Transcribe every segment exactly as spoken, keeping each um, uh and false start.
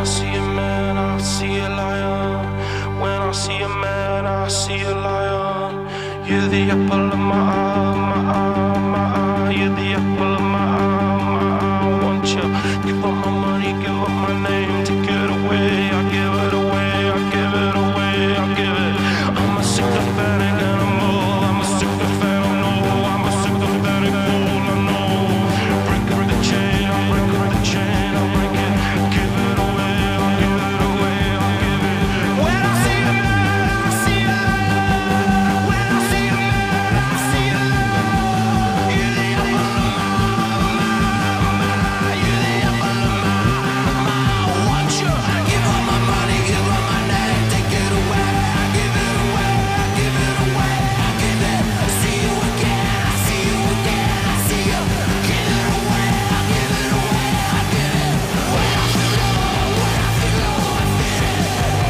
I see a man, I see a lion. When I see a man, I see a lion. You're the apple of my eye, my eye, my eye. You're the apple of my eye, my eye. I want you. Give up my money, give up my name. Take it away, I give it away, I give it away, I give it. I'm a sycophantic animal, I'm a sycophantic, I know. I'm a sycophantic fool, I know. Break up the chain, I break up the chain, I break it. Give it away, I give it away, I give it. When I see a man, I see a lion. When I see a man, I see a lion. You're the apple of my eye, you're the apple of my eye. I want you. Give up my money, give up my name, take it away. I give it away, I give it away, I give it. See you again, I see you again, I see you. Give it away, I give it away, I give it. When I feel low, when I feel low, I feel it.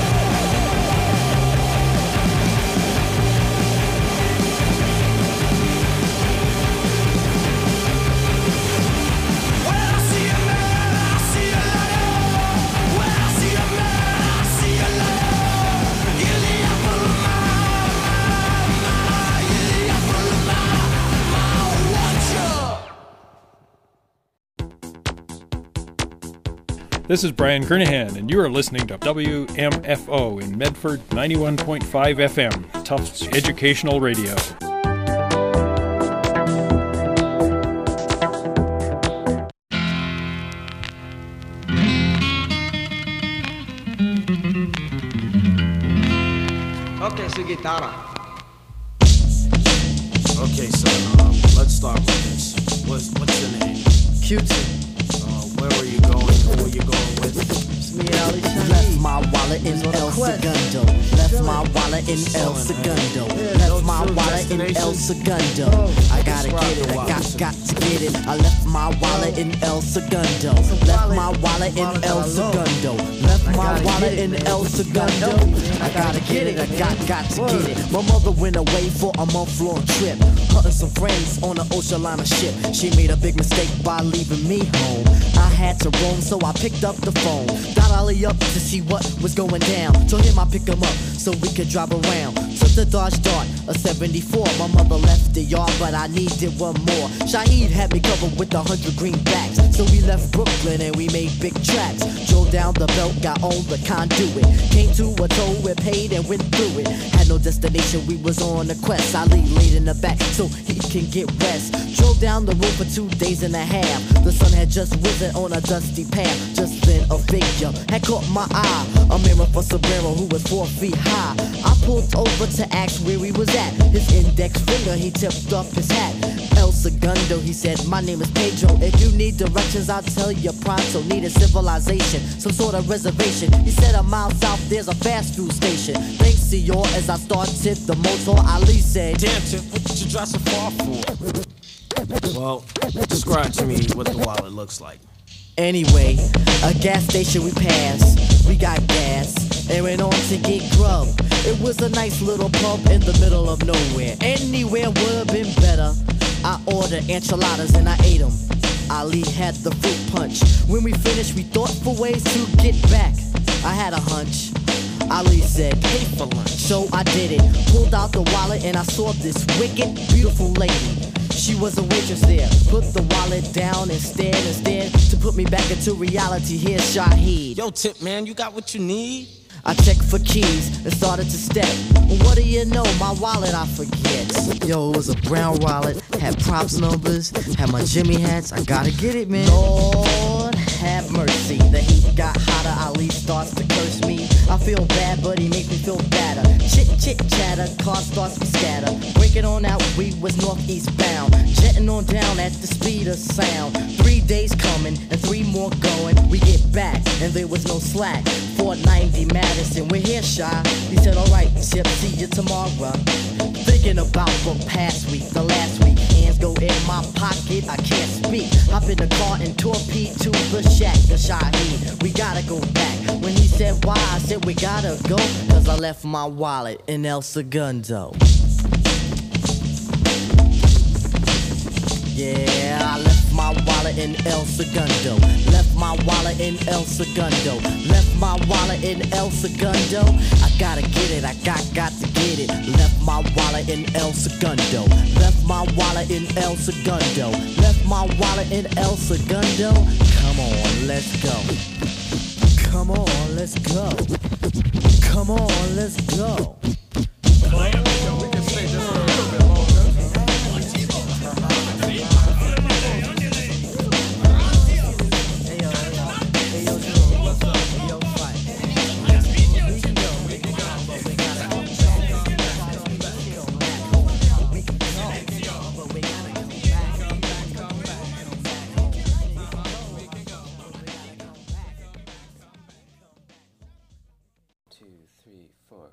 When I see a man, I see a lion. When I see a man, I see a lion. You're the apple of my eye, you're the apple of my eye. I want you. This is Brian Kernahan, and you are listening to W M F O in Medford, ninety-one point five F M, Tufts Educational Radio. Okay, su guitarra. Okay, son, um, let's start with this. What's, what's your name? Q-tip. Uh, where are you going? Who are you going with? It's me, Ali Left Shaheed. my wallet in on a El quest. Segundo. Left my wallet in El Segundo. Left my wallet in El Segundo. I gotta get it, I got, got to get it. I left my wallet in El Segundo. Left my wallet in El Segundo. Left my wallet in El Segundo. I gotta get it, I got, got to get it. My mother went away for a month-long trip, hunting some friends on an ocean liner ship. She made a big mistake by leaving me home. I had to roam, so I picked up the phone. Got Ollie up to see what was going down. Told him I pick him up so we could drive around. Took the Dodge Dart, a seventy-four. My mother left the yard, but I needed one more. Shaheed had me covered with a hundred greenbacks. So we left Brooklyn and we made big tracks. Drove down the belt, got on the conduit. Came to a toll, we paid and went through it. Had no destination, we was on a quest. Ali laid in the back so he can get rest. Drove down the road for two days and a half. The sun had just risen on a dusty path. Just then a figure had caught my eye. A mirror for Sombrero who was four feet high. I pulled over to ask where he was at. His index finger, he tipped up his hat. El Segundo, he said, my name is Pedro. If you need directions, I'll tell you pronto. Need a civilization, some sort of reservation. He said a mile south, there's a fast food station. Thanks, senor, as I started the motor, Ali said, Damn, Tip, what did you drive so far for? Well, describe to me what the wallet looks like. anyway, a gas station we passed. We got gas and went on to get grub. It was a nice little pub in the middle of nowhere. Anywhere would have been better. I ordered enchiladas and I ate them. Ali had the fruit punch. When we finished, we thought for ways to get back. I had a hunch. Ali said, pay for lunch. So I did it. Pulled out the wallet and I saw this wicked, beautiful lady. She was a waitress there. Put the wallet down and stared and stared to put me back into reality. Here's Shaheed. Yo, Tip, man, you got what you need? I checked for keys and started to step. What do you know? My wallet I forget. Yo, it was a brown wallet, had props numbers, had my Jimmy hats. I gotta get it, man. Lord have mercy. The heat got hotter. Ali starts to curse me. I feel bad, but he makes me feel better. Chit chit chatter, car starts to scatter. Breaking on out, we was northeast bound. Jetting on down at the speed of sound. Three days coming and three more going. We get back and there was no slack. four ninety Madison, we're here, Shy. He said, alright, Chip, see you tomorrow. Thinking about the past week, the last week. Hands go in my pocket, I can't speak. Hop in the car and torpedo to the shack, the Shaheed. We gotta go back. When he said why, I said we gotta go. Cause I left my wallet in El Segundo. Yeah, I left my wallet in El Segundo. Left my wallet wallet in El Segundo. Left my wallet in El Segundo. I gotta get it, I got, got to get it. Left my wallet in El Segundo. Left my wallet in El Segundo. Left my wallet in El Segundo. Come on, let's go. Come on, let's go. Come on, let's go. We can stay just a little bit longer. Hey yo, hey yo, Joe, what's up? Hey yo, fight. We can go, we can go, but we gotta go back. We can go, but we gotta go back. Come back, come back, come back. We can go, but we gotta go back. Two, three, four.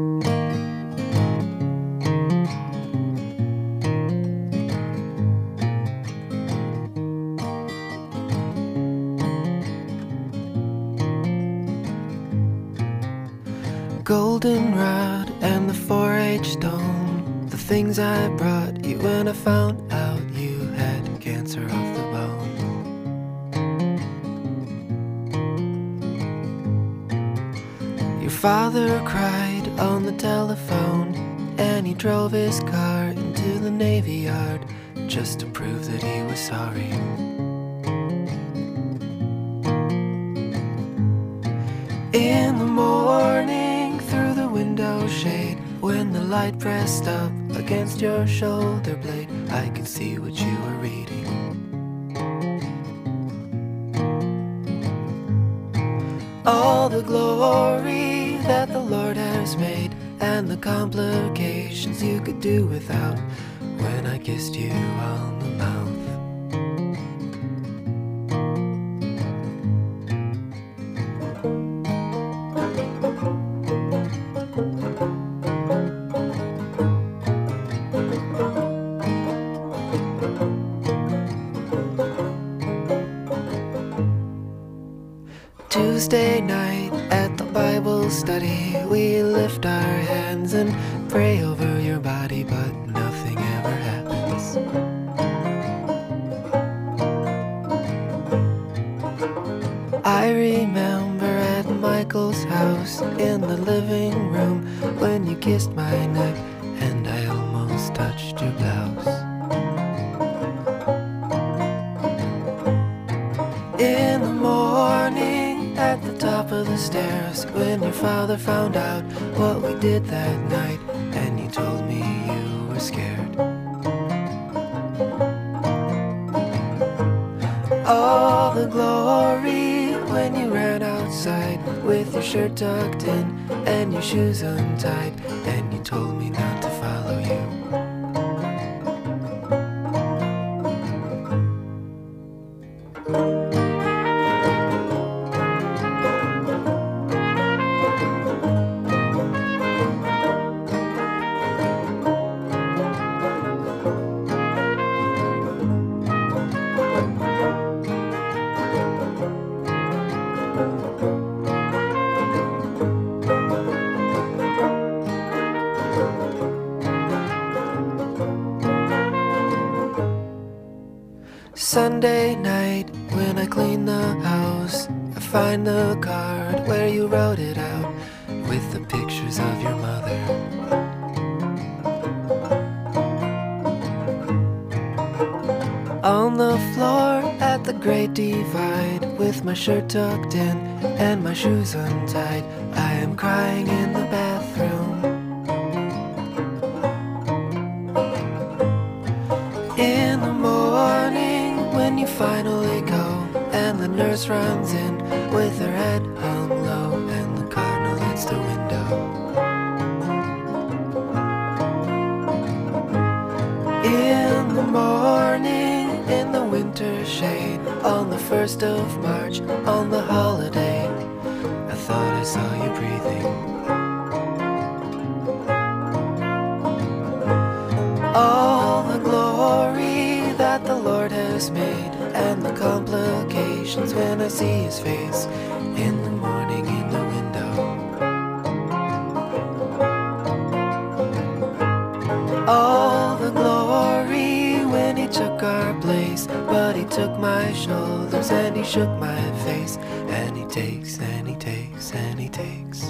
Goldenrod and the four H stone, the things I brought you when I found out you had cancer of the bone. Your father cried on the telephone, and he drove his car into the Navy Yard just to prove that he was sorry. In the morning, through the window shade, when the light pressed up against your shoulder blade, I could see what you were reading. All the glory that the Lord has made, and the complications you could do without, when I kissed you on the mouth. Tuesday night at the Bible study, we lift our hands and pray over your body, but nothing ever happens. I remember at Michael's house in the living room when you kissed my neck and I almost touched your blouse. In the morning at the top of the stairs, when your father found out what we did that night, and you told me you were scared. All the glory when you ran outside with your shirt tucked in and your shoes untied, and you told me not to follow you. Sunday night, when I clean the house, I find the card where you wrote it out with the pictures of your mother. On the floor at the Great Divide, with my shirt tucked in and my shoes untied, I am crying in the bathroom. In the morning, when you finally go, and the nurse runs in with her head hung low, and the cardinal hits the window. In the morning, in the winter shade, on the first of March, on the holiday, I thought I saw you breathing. All the glory that the Lord has made, and the complications when I see his face in the morning in the window. All the glory when he took our place, but he took my shoulders and he shook my face. and he takes, and he takes, and he takes.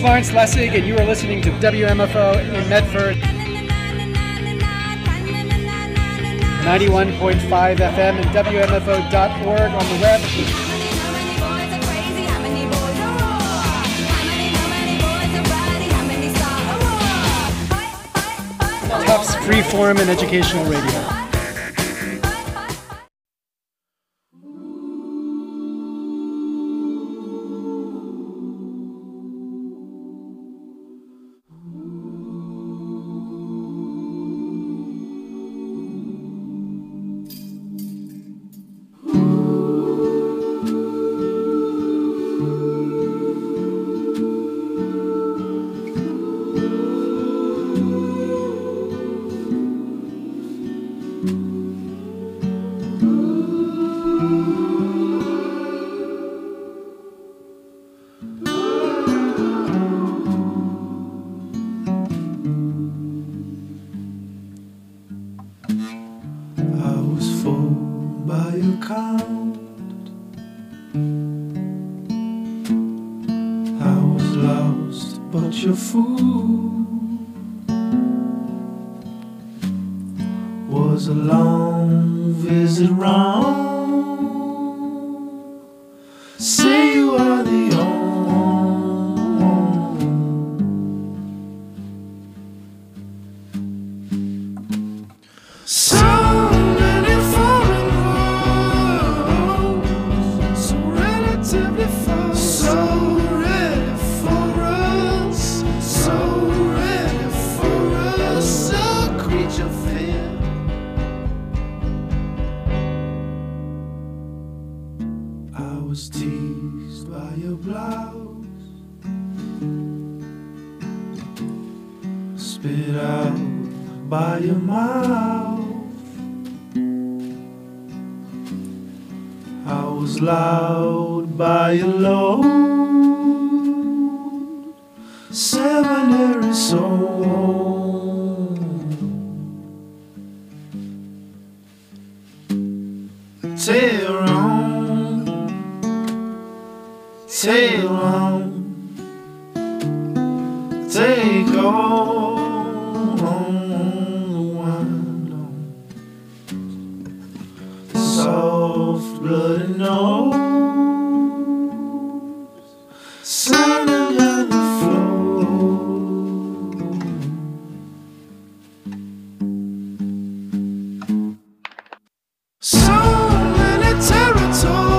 Lawrence Lessig, and you are listening to W M F O in Medford. ninety-one point five F M and W M F O dot org on the web. Tufts Freeform and Educational Radio. Was a long visit round. Say you are the only. So many foreign roads, so relatively far, so ready for us, so ready for us, a creature fear. Was teased by your blouse, spit out by your mouth. I was loud by your load, seminary soul. Tear on, sail on, take on the wind on soft bloody nose, sounding on the floor. So many territories.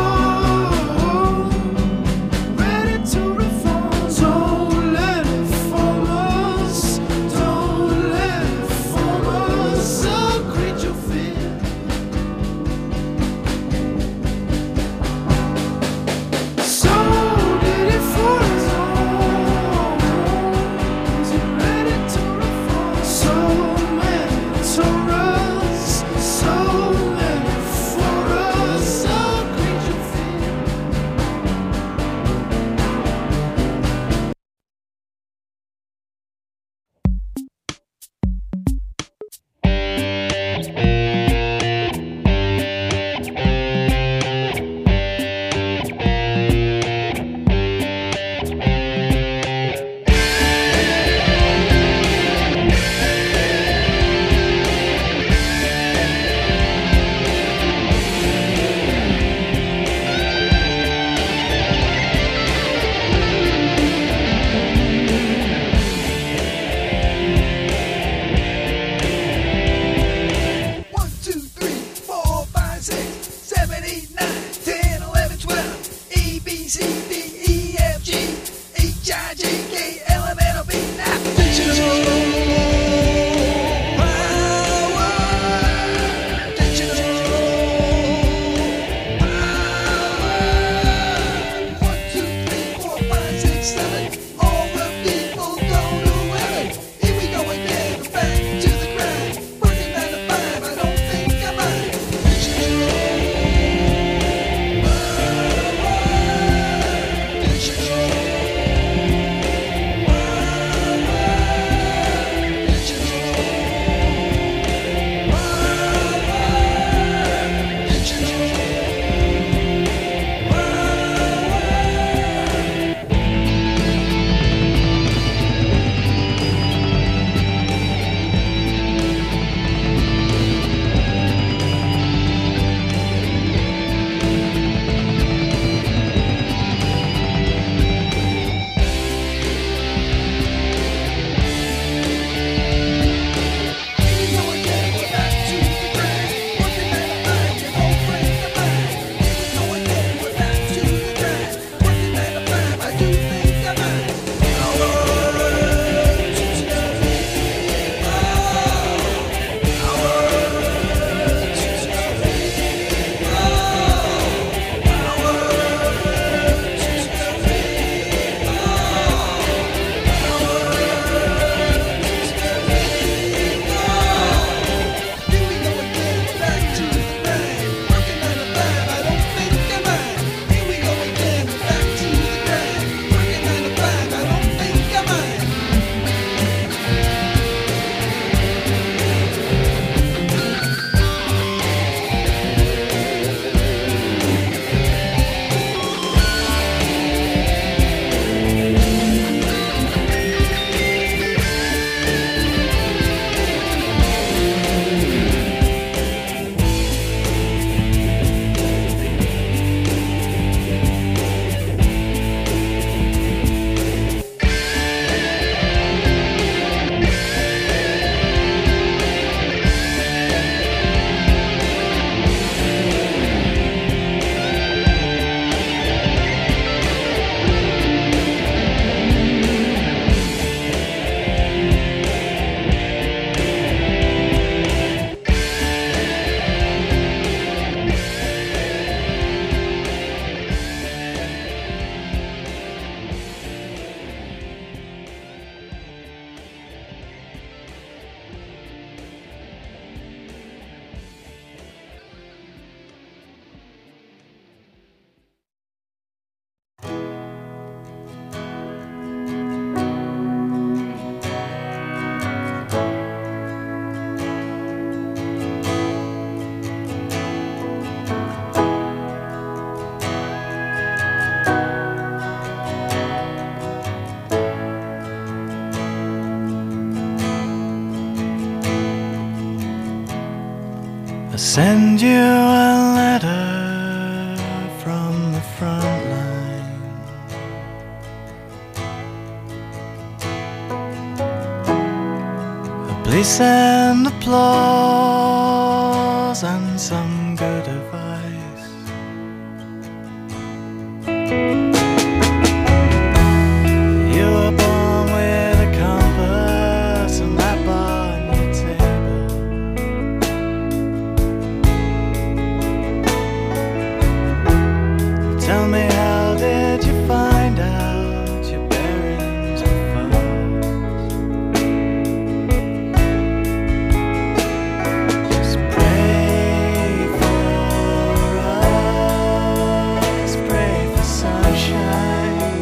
send you a letter from the front line. Please send applause and some good advice. You were born with a compass and that bar on your table. Tell me, how did you find out your bearings were false? Just pray for us, pray for sunshine.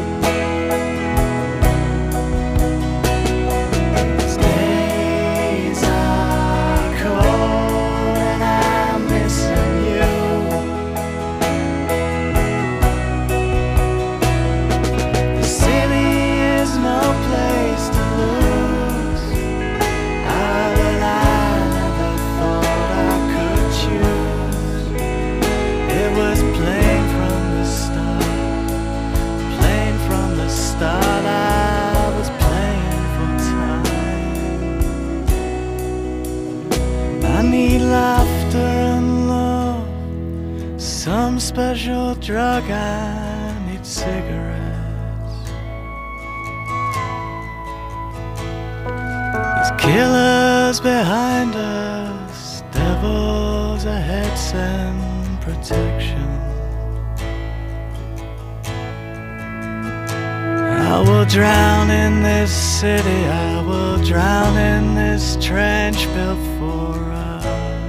These days are cold and I'm missing you. The city is no place to lose. Ah, but I never thought I could choose. It was plain from the start, plain from the start. I was playing for time. I need laughter and love, some special drug. I need cigarettes. There's killers behind us, devils ahead, send protection. I will drown in this city, I will drown in this trench built for us.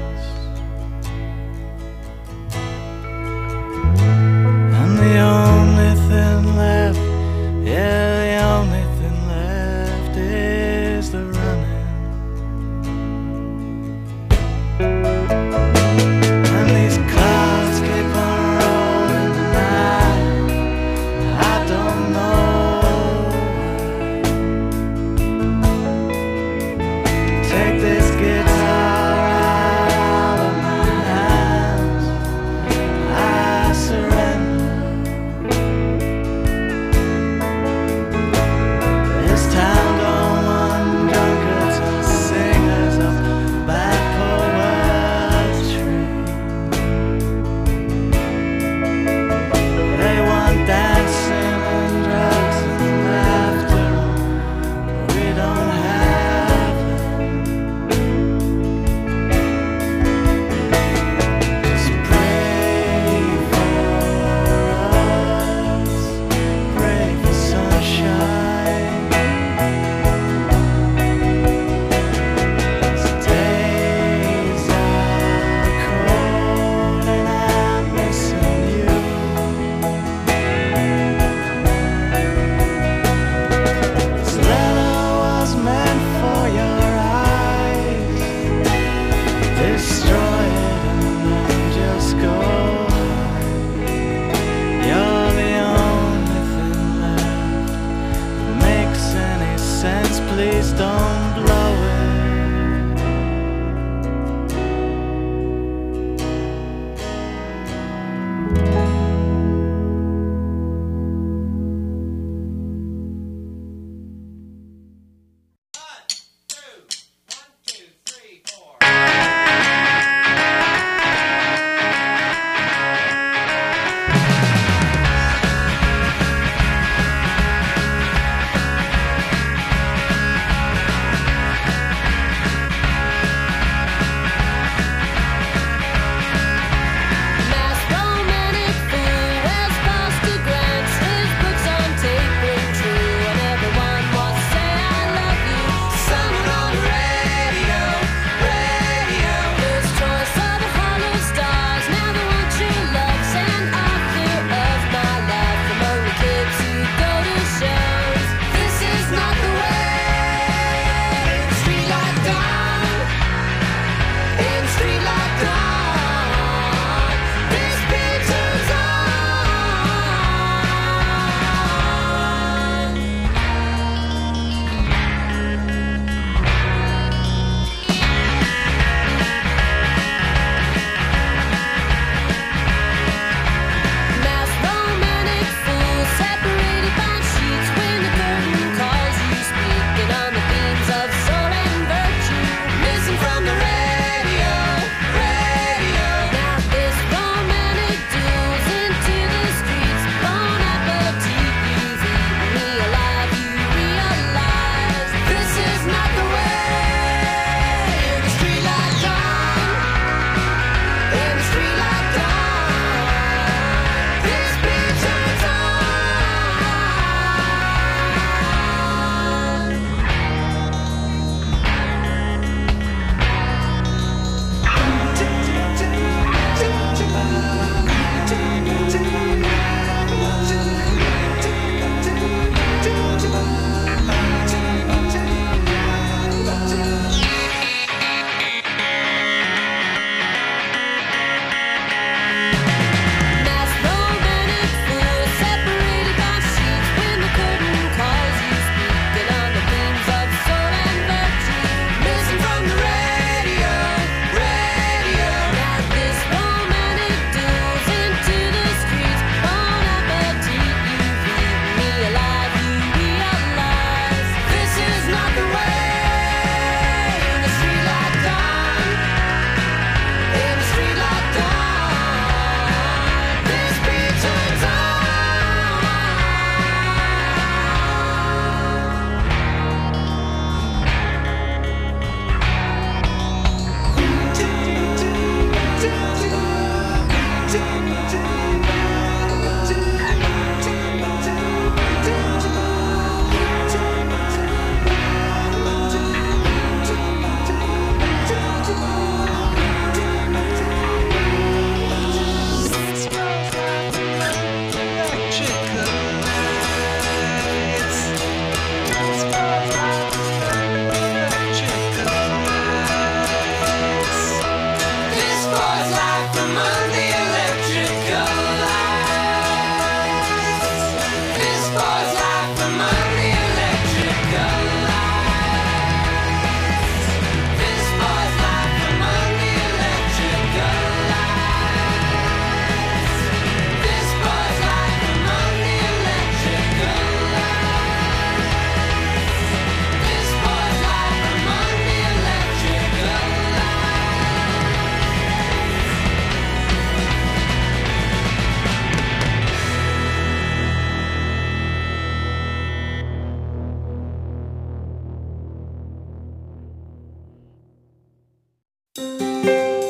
And the only thing left, yeah, the only thing left is the running. And these clouds keep on rolling tonight. I don't know why. Take this guitar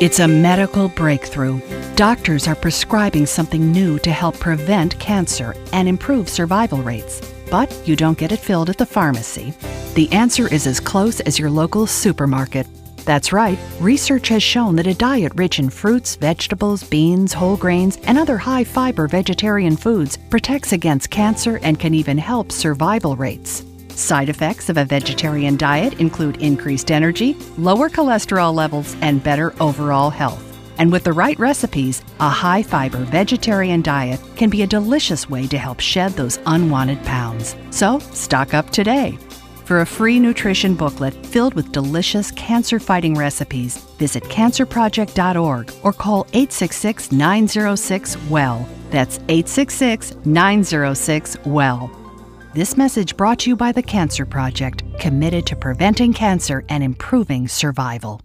It's a medical breakthrough. Doctors are prescribing something new to help prevent cancer and improve survival rates. But you don't get it filled at the pharmacy. The answer is as close as your local supermarket. That's right, research has shown that a diet rich in fruits, vegetables, beans, whole grains, and other high-fiber vegetarian foods protects against cancer and can even help survival rates. Side effects of a vegetarian diet include increased energy, lower cholesterol levels, and better overall health. And with the right recipes, a high-fiber vegetarian diet can be a delicious way to help shed those unwanted pounds. So, stock up today. For a free nutrition booklet filled with delicious cancer-fighting recipes, visit cancer project dot org or call eight six six, nine zero six, W E L L. That's eight six six, nine zero six, W E L L. This message brought to you by the Cancer Project, committed to preventing cancer and improving survival.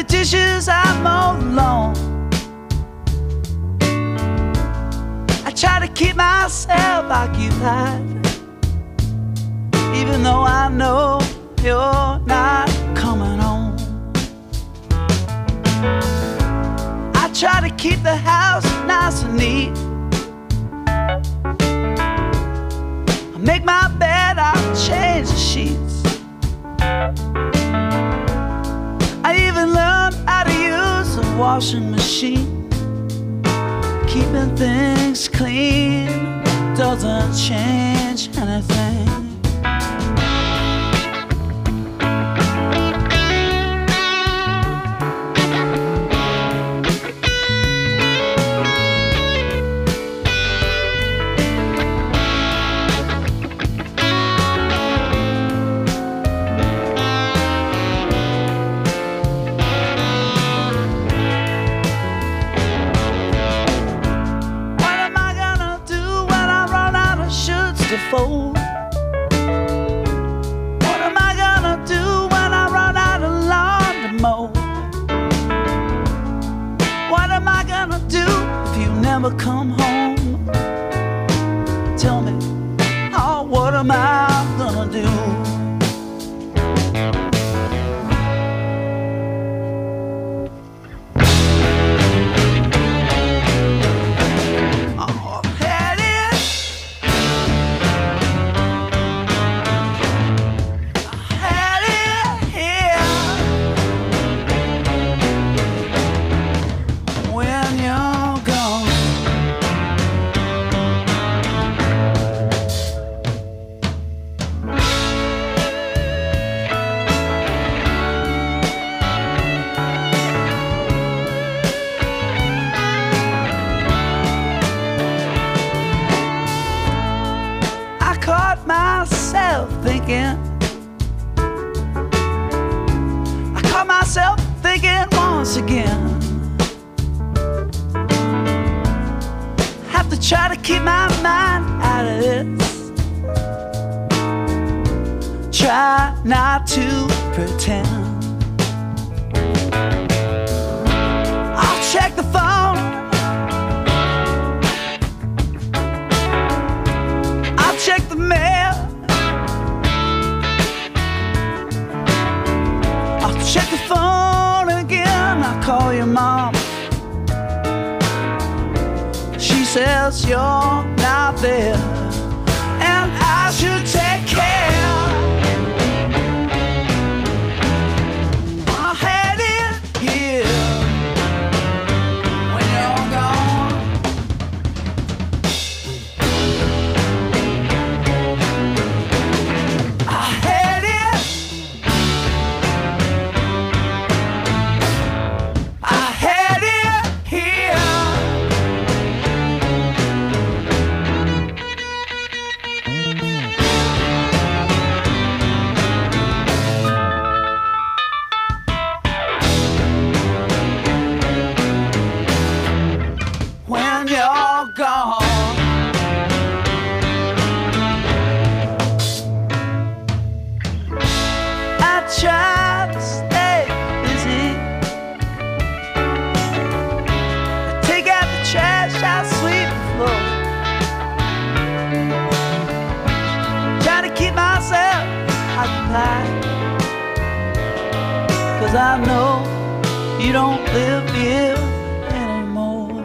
dishes, I mow the lawn. I try to keep myself occupied, even though I know you're not coming home. I try to keep the house nice and neat. I make my bed, I change the sheets. I even learned how to use a washing machine. Keeping things clean doesn't change anything. Fold. What am I gonna do when I run out of lawn to mow? What am I gonna do if you never come home? Tell me, oh, what am I gonna do? Thinking, I caught myself thinking once again. Have to try to keep my mind out of this. Try not to pretend. I'll check the phone. I'll check the mail. Check the phone again, I call your mom. She says you're not there, and I should take care. I had it here when you're gone. I had it. Cause I know you don't live here anymore.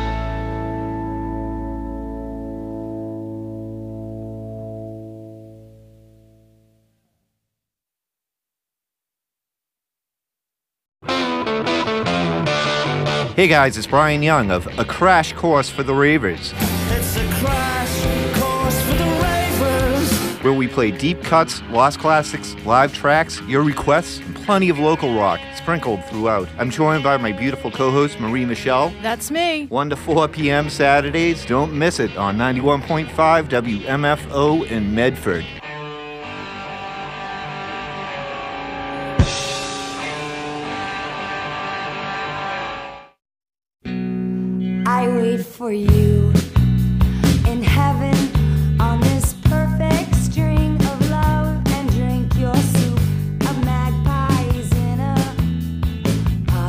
Hey guys, it's Brian Young of A Crash Course for the Ravers. It's a crash course for the Ravers. Where we play deep cuts, lost classics, live tracks, your requests, and plenty of local rock sprinkled throughout. I'm joined by my beautiful co-host, Marie Michelle. That's me. one to four p.m. Saturdays. Don't miss it on ninety-one point five W M F O in Medford. I wait for you in heaven on this perfect string of love and drink your soup of magpies in a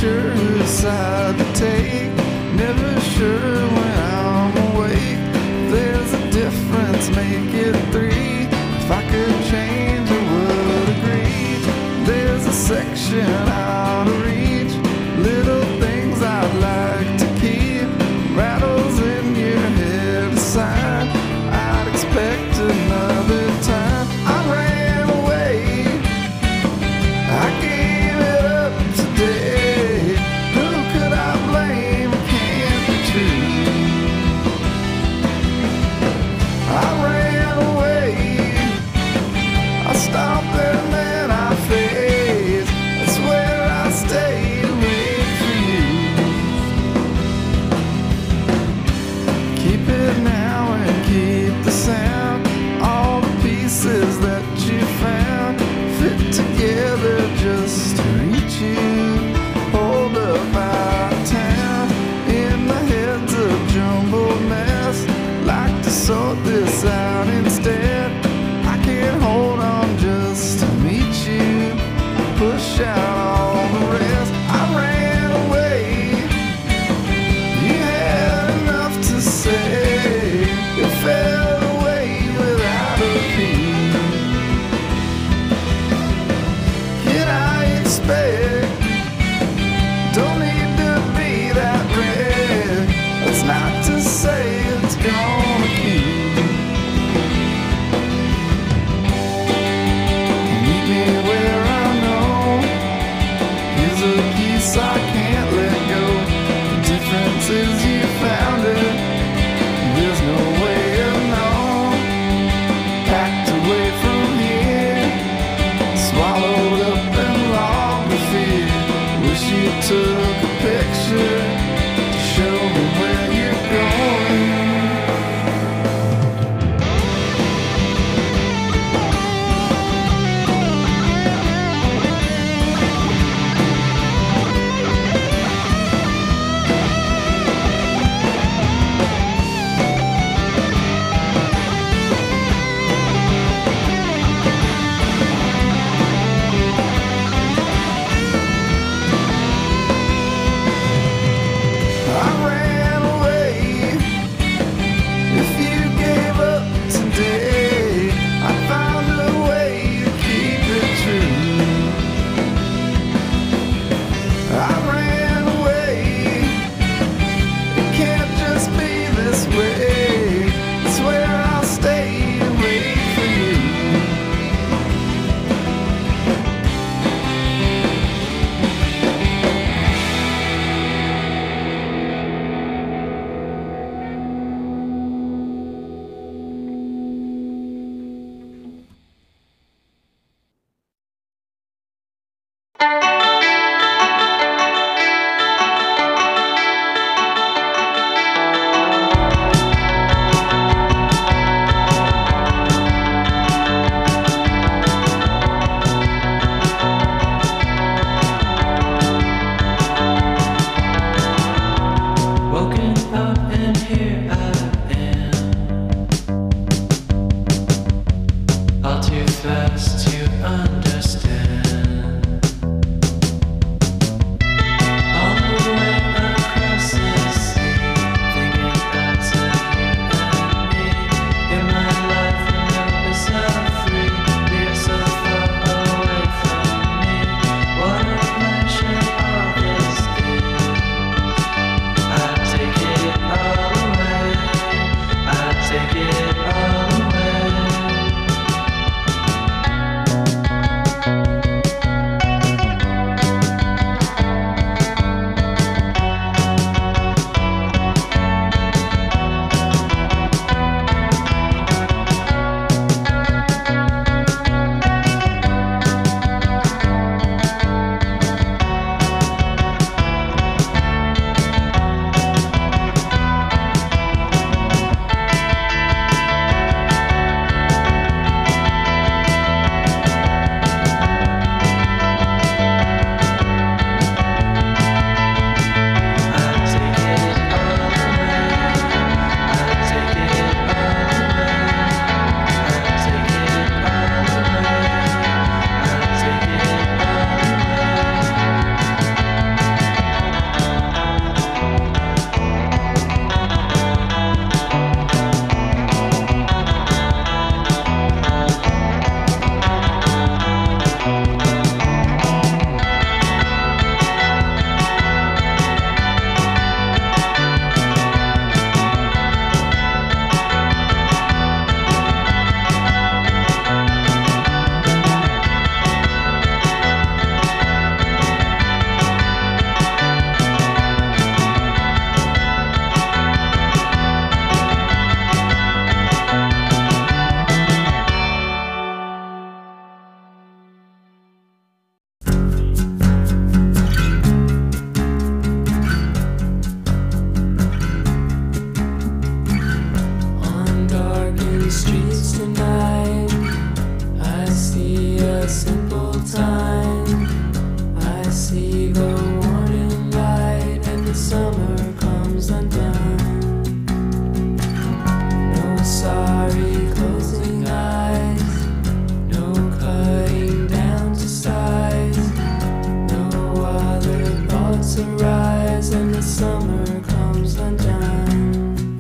sure whose side to take. Never sure when I'm awake. There's a difference, make it three. If I could change, I would agree. There's a section out of reach. Little things I'd like to keep. Rattles in your head aside. I'd expect another time. I ran away. I gave it up today. Who could I blame? It can't be true. I ran away. I stopped and then I faced. That's where I stayed and wait for you. Keep it now and keep the sound. All the pieces that you found fit together just to reach you. Hold up out of town in my head's a jumbled mess. Like to sort this out instead. I can't hold on just to meet you. Push out all the rest. I ran away. You had enough to say. It fell away without a beat. Can I expect? Don't need to be that red. That's not to say it's gonna keep. Meet me where I know. Here's a piece I can't let go. The difference is you found it. There's no way of knowing. Packed away from here. Swallowed up and logged the fear. Wish you took a picture to show me where you're going. rise and the summer comes undone.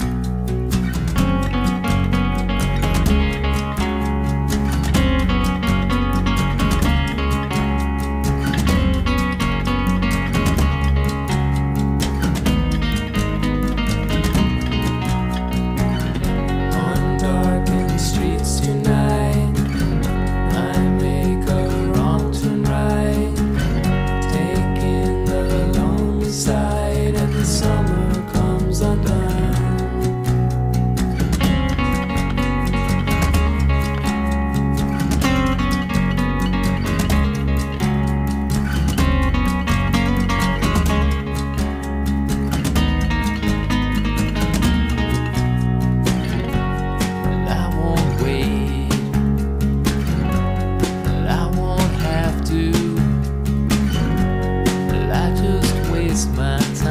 On darkened streets tonight, I make a wrong turn right, taking the lonely side, and the summer comes undone. And I won't wait, and I won't have to, and I just waste my time.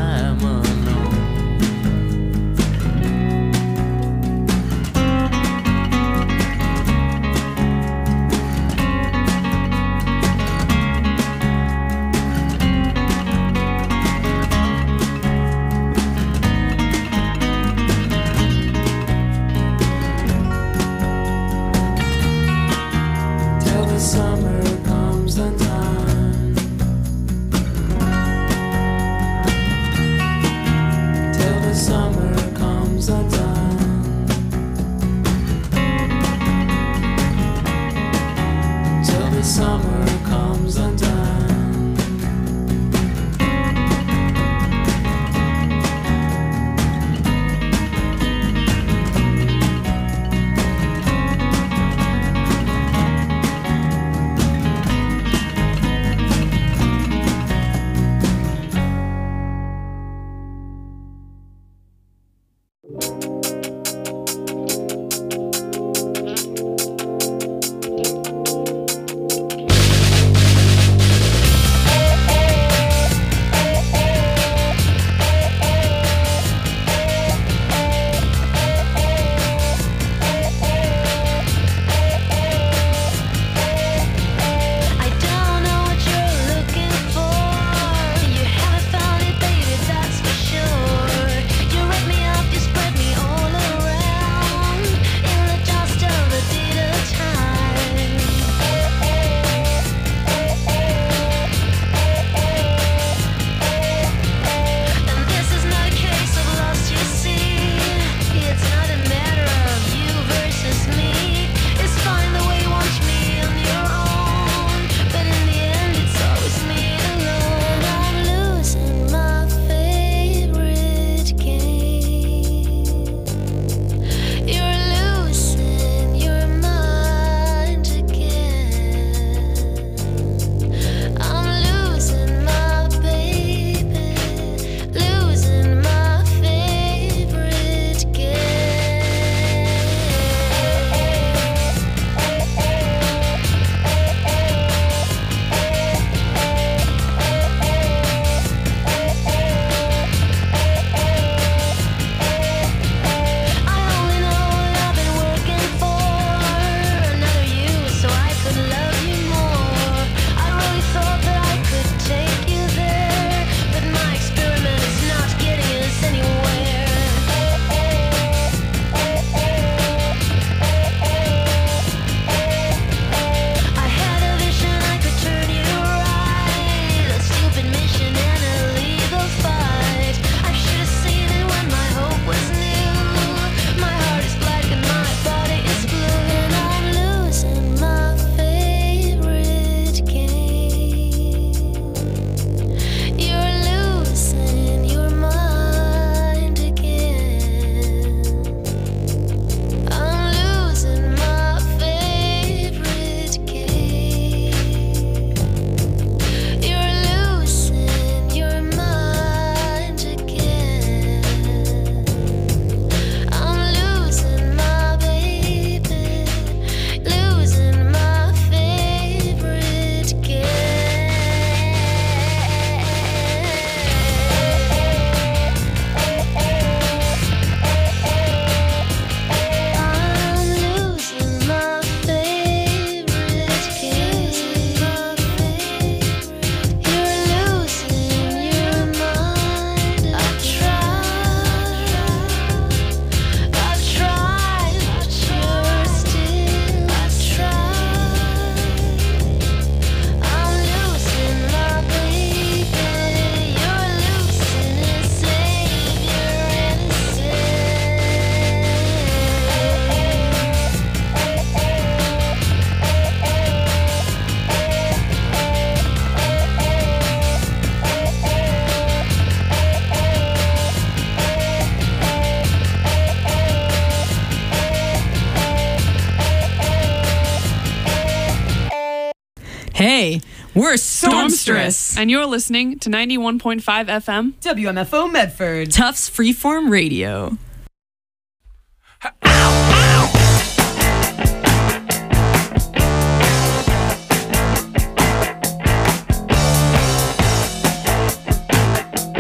Hey, we're Stormstress. And you're listening to ninety-one point five F M W M F O Medford. Tufts Freeform Radio.